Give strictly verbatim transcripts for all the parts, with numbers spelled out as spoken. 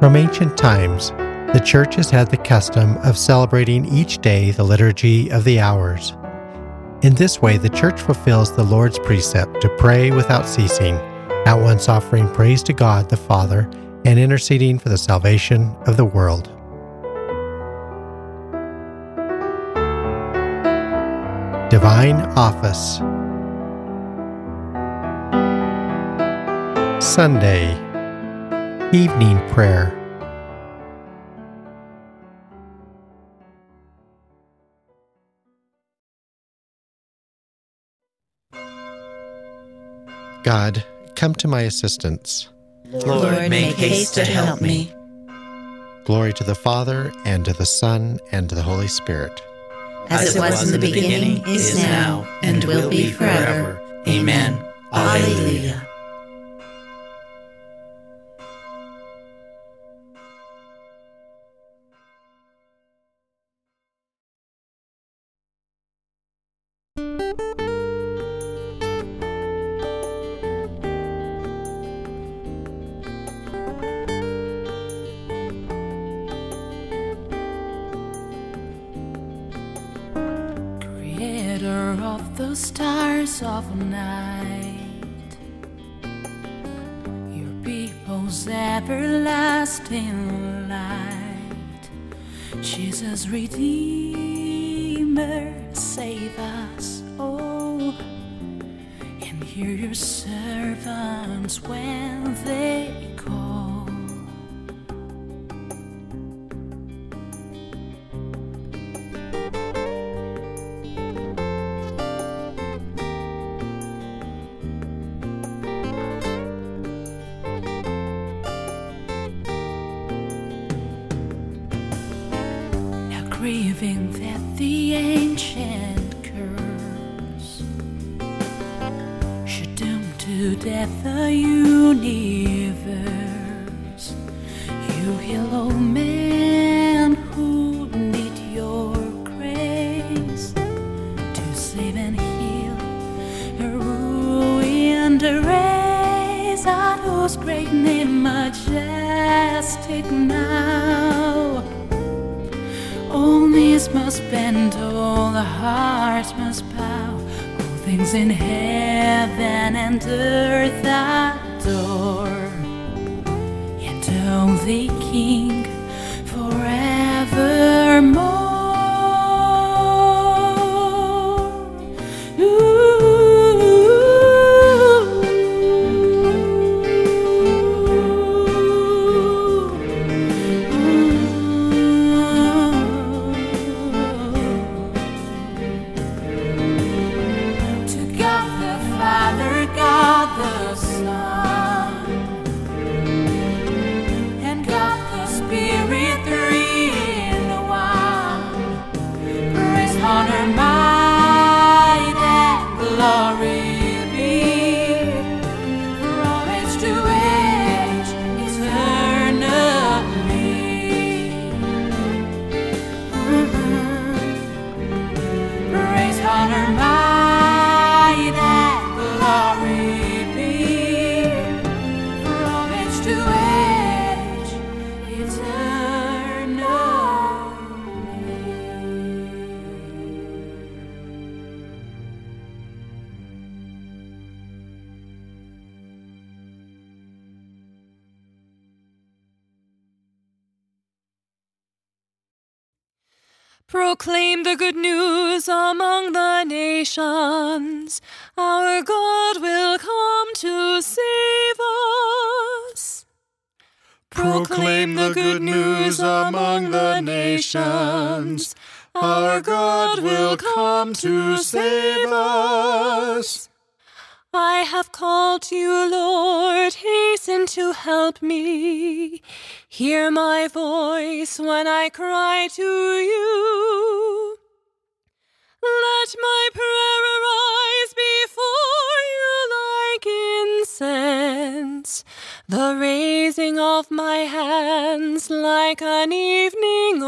From ancient times, the Church has had the custom of celebrating each day the liturgy of the hours. In this way, the Church fulfills the Lord's precept to pray without ceasing, at once offering praise to God the Father and interceding for the salvation of the world. Divine Office. Sunday, Evening Prayer. God, come to my assistance. Lord, make haste to help me. Glory to the Father, and to the Son, and to the Holy Spirit. As it was in the beginning, is now, and will be forever. Amen. Alleluia. Creator of the stars of night, your people's everlasting light, Jesus Redeemer, save us, oh, and hear your servants when they call. Grieving that the ancient curse should doom to death the universe, you heal all men who need your grace to save and heal a ruined race, at whose great name majestic now all knees must bend, all the hearts must bow, all things in heaven and earth adore, and only King forevermore. Proclaim the good news among the nations. Our God will come to save us. Proclaim the good news among the nations. Our God will come to save us. I have called you, Lord, hasten to help me. Hear my voice when I cry to you. Let my prayer arise before you like incense, the raising of my hands like an evening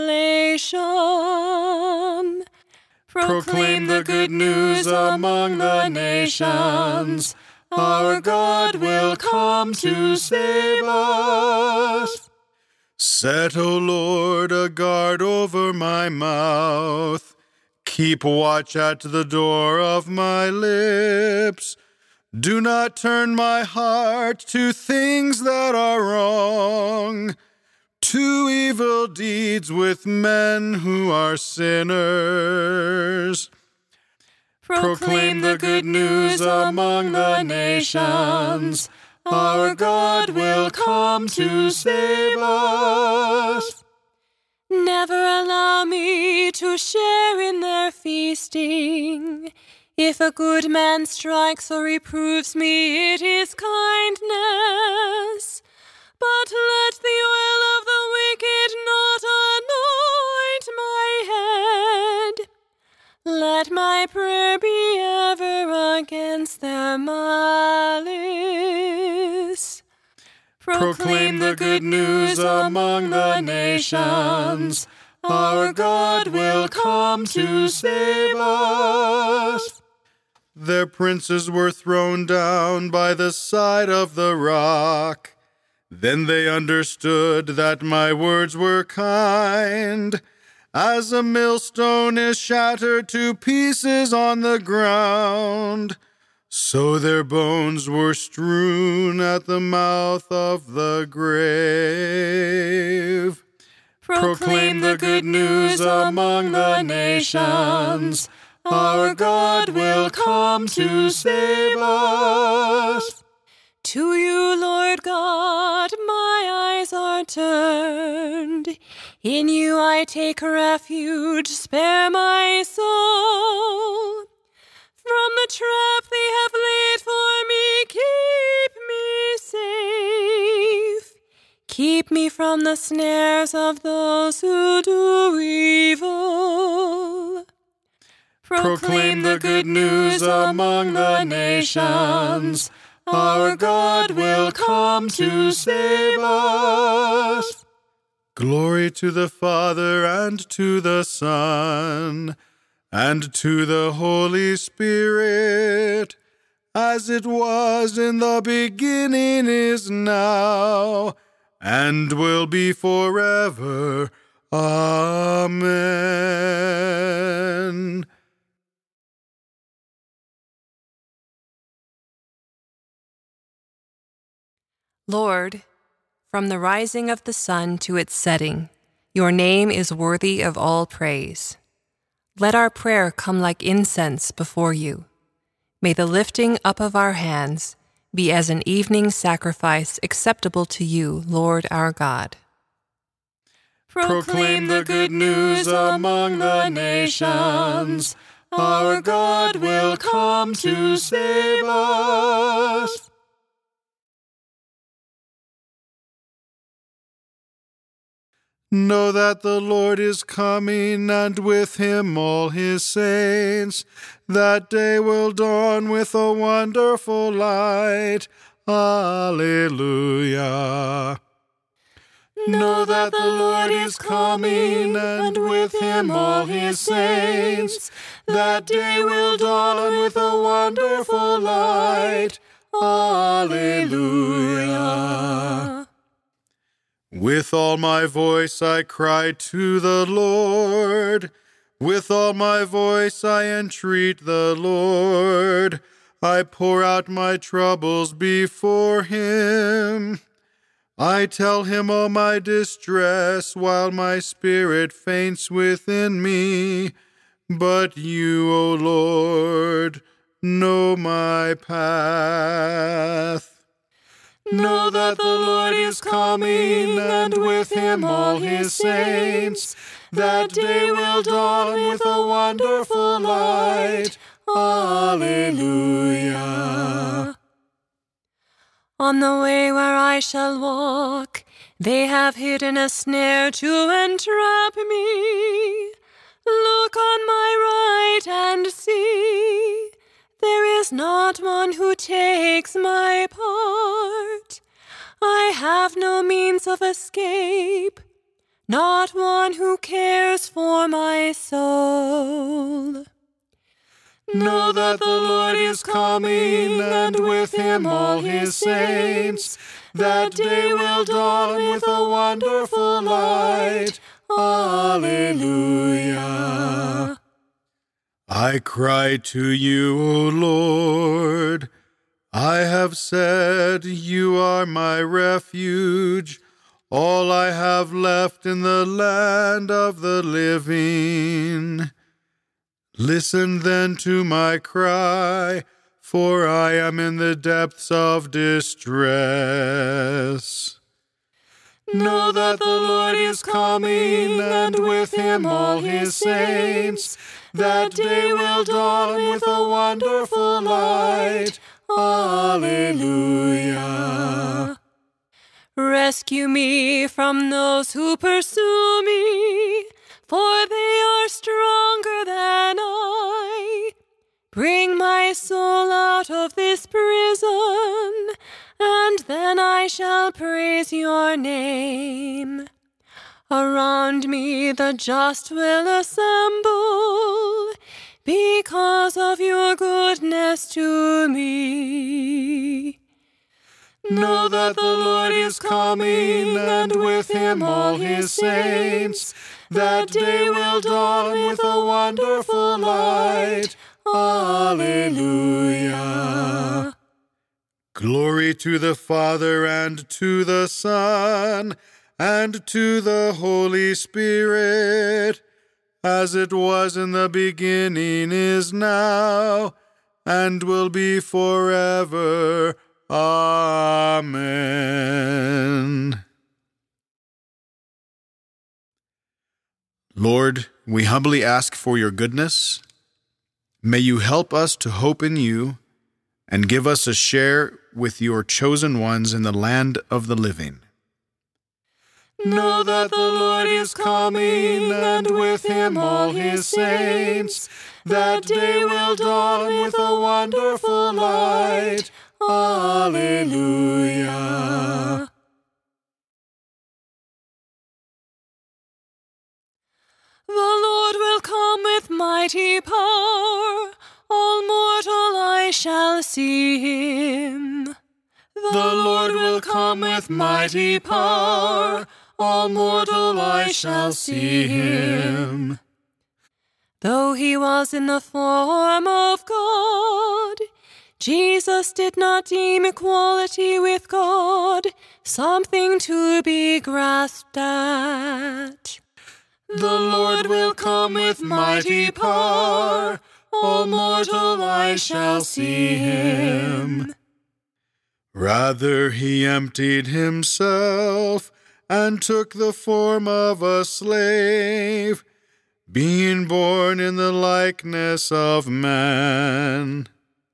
oblation. Proclaim the good news among the nations. Our God will come to save us. Set, O Lord, a guard over my mouth. Keep watch at the door of my lips. Do not turn my heart to things that are wrong, to evil deeds with men who are sinners. Proclaim the good news among the nations. Our God will come to save us. Never allow me to share in their feasting. If a good man strikes or reproves me, it is kindness. But let the oil of the wicked not anoint my head. Let my prayer be ever against their malice. Proclaim the good news among the nations. Our God will come to save us. Their princes were thrown down by the side of the rock. Then they understood that my words were kind. As a millstone is shattered to pieces on the ground, so their bones were strewn at the mouth of the grave. Proclaim the good news among the nations. Our God will come to save us. To you, Lord God, my eyes are turned. In you I take refuge, spare my soul. From the trap they have laid for me, keep me safe. Keep me from the snares of those who do evil. Proclaim the good news among the nations. Our God will come to save us. Glory to the Father and to the Son and to the Holy Spirit, as it was in the beginning, is now, and will be forever. Amen. Lord, from the rising of the sun to its setting, your name is worthy of all praise. Let our prayer come like incense before you. May the lifting up of our hands be as an evening sacrifice acceptable to you, Lord our God. Proclaim the good news among the nations. Our God will come to save us. Know that the Lord is coming, and with him all his saints. That day will dawn with a wonderful light. Alleluia. Know that the Lord is coming, and with him all his saints. That day will dawn with a wonderful light. Alleluia. With all my voice I cry to the Lord. With all my voice I entreat the Lord. I pour out my troubles before him. I tell him all my distress while my spirit faints within me. But you, O Lord, know my path. Know that the Lord is coming, and with him all his saints. That day will dawn with a wonderful light. Alleluia. On the way where I shall walk, they have hidden a snare to entrap me. Look on my right and see. There is not one who takes my part. I have no means of escape, not one who cares for my soul. Know that the Lord is coming, and with him all his saints. That day will dawn with a wonderful light. Alleluia. I cry to you, O Lord. I have said, you are my refuge, all I have left in the land of the living. Listen then to my cry, for I am in the depths of distress. Know that the Lord is coming, and with him all his saints. That day will dawn with a wonderful light. Alleluia. Rescue me from those who pursue me, for they are stronger than I. Bring my soul out of this prison, and then I shall praise your name. Around me the just will assemble, because of your goodness to me. Know that the Lord is coming, and with him all his saints. That day will dawn with a wonderful light. Alleluia. Glory to the Father, and to the Son, and to the Holy Spirit, as it was in the beginning, is now, and will be forever. Amen. Lord, we humbly ask for your goodness. May you help us to hope in you, and give us a share with your chosen ones in the land of the living. Know that the Lord is coming, and with him all his saints. That day will dawn with a wonderful light. Alleluia. The Lord will come with mighty power, all mortal I shall see him. The Lord will come with mighty power, all mortal I shall see him. Though he was in the form of God, Jesus did not deem equality with God something to be grasped at. The Lord will come with mighty power, all mortal I shall see him. Rather he emptied himself, and took the form of a slave, being born in the likeness of man.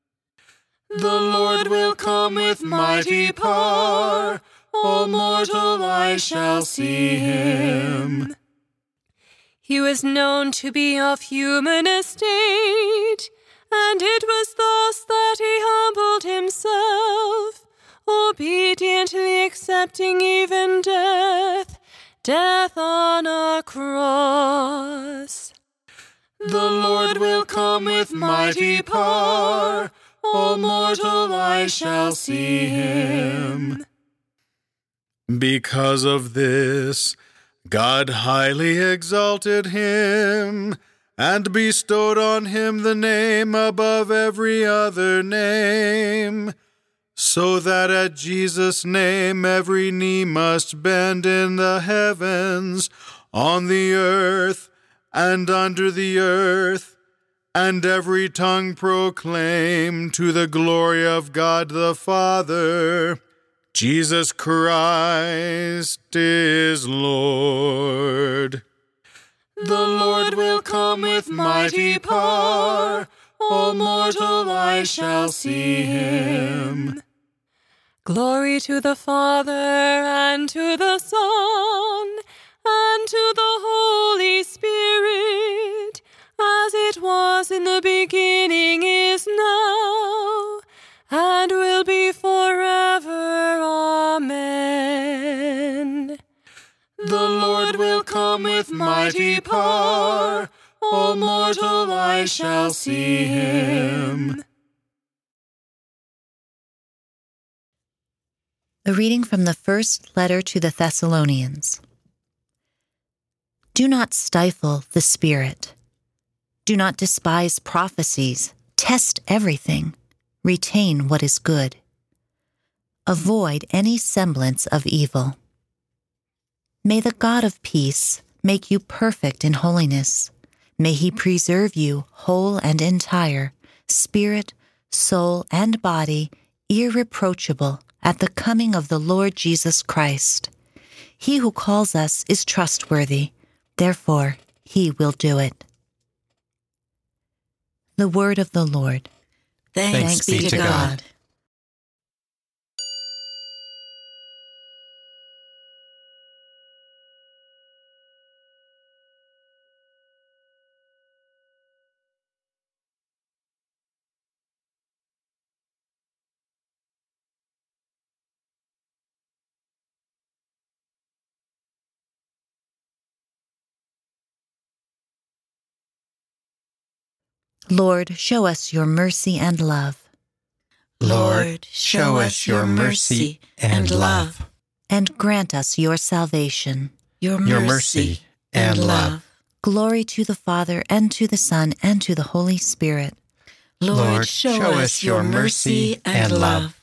The Lord will come with mighty power, all mortal I shall see him. He was known to be of human estate, and it was thus that he humbled himself, obediently accepting even death, death on a cross. The Lord will come with mighty power, all mortal I shall see him. Because of this, God highly exalted him, and bestowed on him the name above every other name, so that at Jesus' name every knee must bend in the heavens, on the earth, and under the earth, and every tongue proclaim to the glory of God the Father, Jesus Christ is Lord. The Lord will come with mighty power, all mortal I shall see him. Glory to the Father, and to the Son, and to the Holy Spirit, as it was in the beginning, is now, and will be forever. Amen. The Lord will come with mighty power, all mortal I shall see him. A reading from the first letter to the Thessalonians. Do not stifle the Spirit. Do not despise prophecies. Test everything. Retain what is good. Avoid any semblance of evil. May the God of peace make you perfect in holiness. May he preserve you whole and entire, spirit, soul, and body, irreproachable at the coming of the Lord Jesus Christ. He who calls us is trustworthy, therefore he will do it. The word of the Lord. Thanks, Thanks be to God. God. Lord, show us your mercy and love. Lord, show us your mercy and love. And grant us your salvation. Your mercy, your mercy and love. Glory to the Father, and to the Son, and to the Holy Spirit. Lord, show us your mercy and love.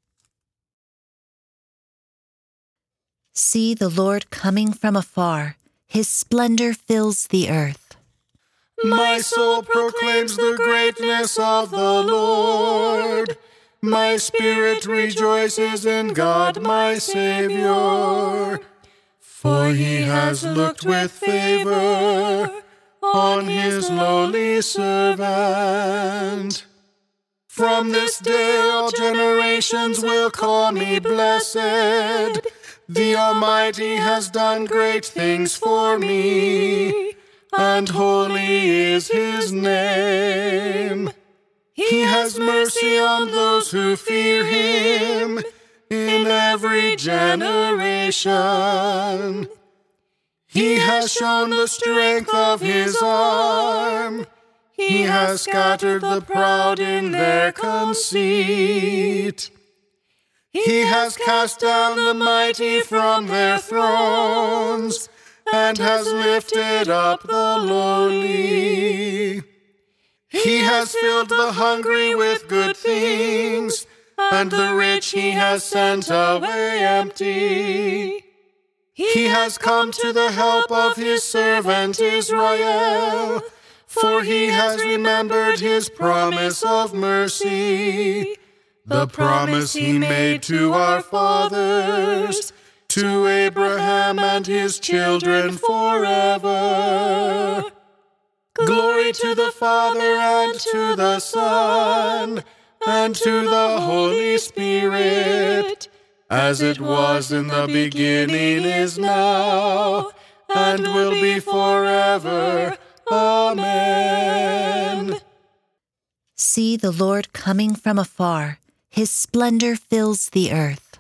See the Lord coming from afar. His splendor fills the earth. My soul proclaims the greatness of the Lord. My spirit rejoices in God my Savior. For he has looked with favor on his lowly servant. From this day all generations will call me blessed. The Almighty has done great things for me, and holy is his name. He has mercy on those who fear him in every generation. He has shown the strength of his arm. He has scattered the proud in their conceit. He has cast down the mighty from their thrones, and has lifted up the lowly. He has filled the hungry with good things, and the rich he has sent away empty. He has come to the help of his servant Israel, for he has remembered his promise of mercy, the promise he made to our fathers, to Abraham and his children forever. Glory to the Father, and to the Son, and to the Holy Spirit, as it was in the beginning, is now, and will be forever. Amen. See the Lord coming from afar. His splendor fills the earth.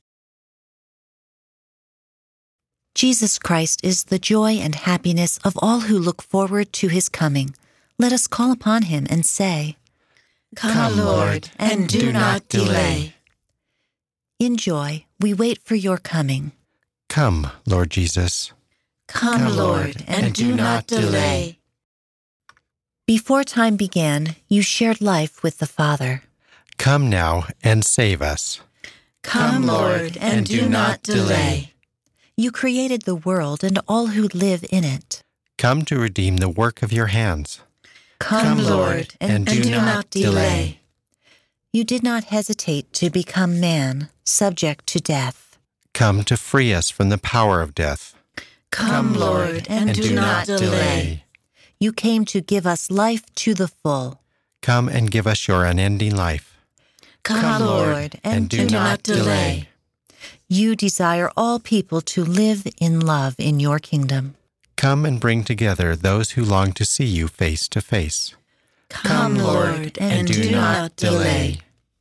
Jesus Christ is the joy and happiness of all who look forward to his coming. Let us call upon him and say, Come, Lord, and do not delay. In joy, we wait for your coming. Come, Lord Jesus. Come, Lord, and do not delay. Before time began, you shared life with the Father. Come now and save us. Come, Lord, and do not delay. You created the world and all who live in it. Come to redeem the work of your hands. Come, Lord, and, and do, do not delay. You did not hesitate to become man, subject to death. Come to free us from the power of death. Come, Lord, and, and do, do not delay. delay. You came to give us life to the full. Come and give us your unending life. Come, Come Lord, and, and do, do not delay. delay. You desire all people to live in love in your kingdom. Come and bring together those who long to see you face to face. Come, Lord, and, and do, do not delay.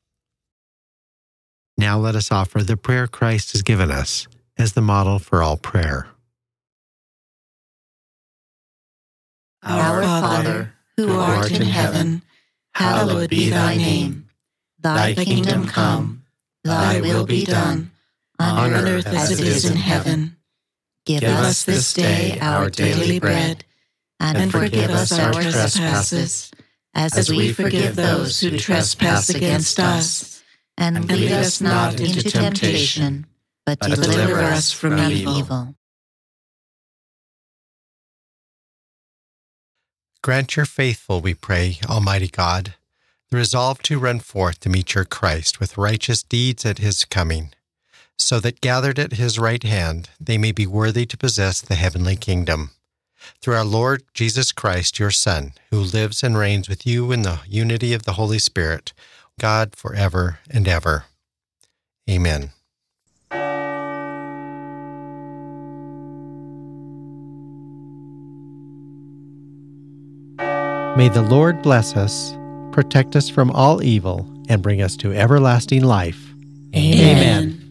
Now let us offer the prayer Christ has given us as the model for all prayer. Our Father, who art in heaven, hallowed be thy name. Thy kingdom come, thy will be done, on earth as it is in heaven. Give us this day our daily bread, and forgive us our trespasses, as we forgive those who trespass against us. And lead us not into temptation, but deliver us from evil. Grant your faithful, we pray, Almighty God, the resolve to run forth to meet your Christ with righteous deeds at his coming, so that gathered at his right hand they may be worthy to possess the heavenly kingdom. Through our Lord Jesus Christ, your Son, who lives and reigns with you in the unity of the Holy Spirit, God forever and ever. Amen. May the Lord bless us, protect us from all evil, and bring us to everlasting life. Amen. Amen.